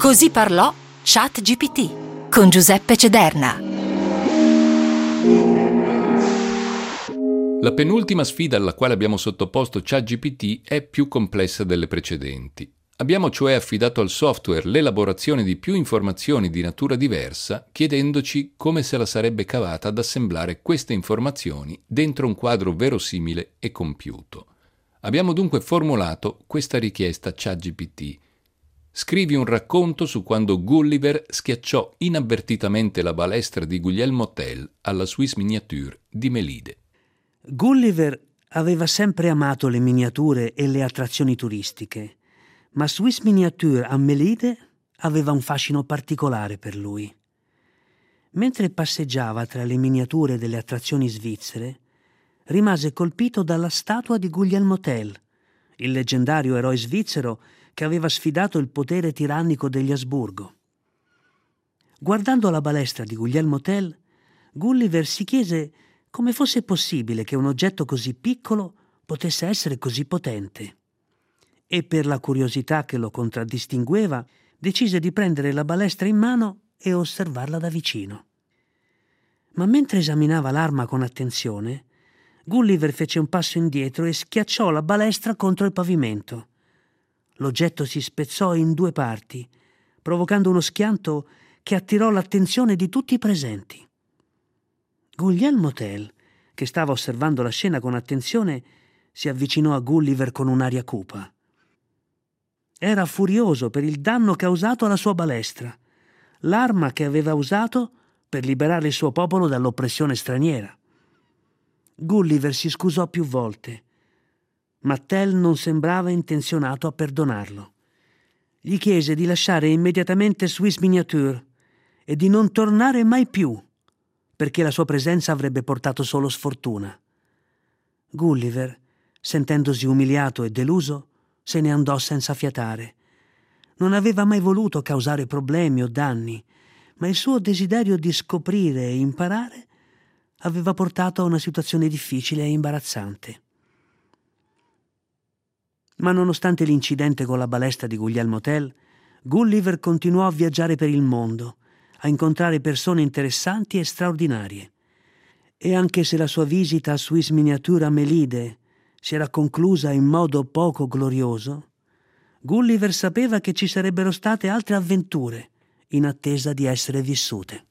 Così parlò ChatGPT con Giuseppe Cederna. La penultima sfida alla quale abbiamo sottoposto ChatGPT è più complessa delle precedenti. Abbiamo cioè affidato al software l'elaborazione di più informazioni di natura diversa, chiedendoci come se la sarebbe cavata ad assemblare queste informazioni dentro un quadro verosimile e compiuto. Abbiamo dunque formulato questa richiesta a ChatGPT. Scrivi un racconto su quando Gulliver schiacciò inavvertitamente la balestra di Guglielmo Tell alla Swiss Miniature di Melide. Gulliver aveva sempre amato le miniature e le attrazioni turistiche, ma Swiss Miniature a Melide aveva un fascino particolare per lui. Mentre passeggiava tra le miniature delle attrazioni svizzere, rimase colpito dalla statua di Guglielmo Tell, il leggendario eroe svizzero che aveva sfidato il potere tirannico degli Asburgo. Guardando la balestra di Guglielmo Tell, Gulliver si chiese come fosse possibile che un oggetto così piccolo potesse essere così potente. E per la curiosità che lo contraddistingueva, decise di prendere la balestra in mano e osservarla da vicino. Ma mentre esaminava l'arma con attenzione, Gulliver fece un passo indietro e schiacciò la balestra contro il pavimento. L'oggetto si spezzò in due parti, provocando uno schianto che attirò l'attenzione di tutti i presenti. Guglielmo Tell, che stava osservando la scena con attenzione, si avvicinò a Gulliver con un'aria cupa. Era furioso per il danno causato alla sua balestra, l'arma che aveva usato per liberare il suo popolo dall'oppressione straniera. Gulliver si scusò più volte, ma Tell non sembrava intenzionato a perdonarlo. Gli chiese di lasciare immediatamente Swiss Miniature e di non tornare mai più, perché la sua presenza avrebbe portato solo sfortuna. Gulliver, sentendosi umiliato e deluso, se ne andò senza fiatare. Non aveva mai voluto causare problemi o danni, ma il suo desiderio di scoprire e imparare aveva portato a una situazione difficile e imbarazzante. Ma nonostante l'incidente con la balestra di Guglielmo Tell, Gulliver continuò a viaggiare per il mondo, a incontrare persone interessanti e straordinarie. E anche se la sua visita a Swiss Miniature a Melide si era conclusa in modo poco glorioso, Gulliver sapeva che ci sarebbero state altre avventure in attesa di essere vissute.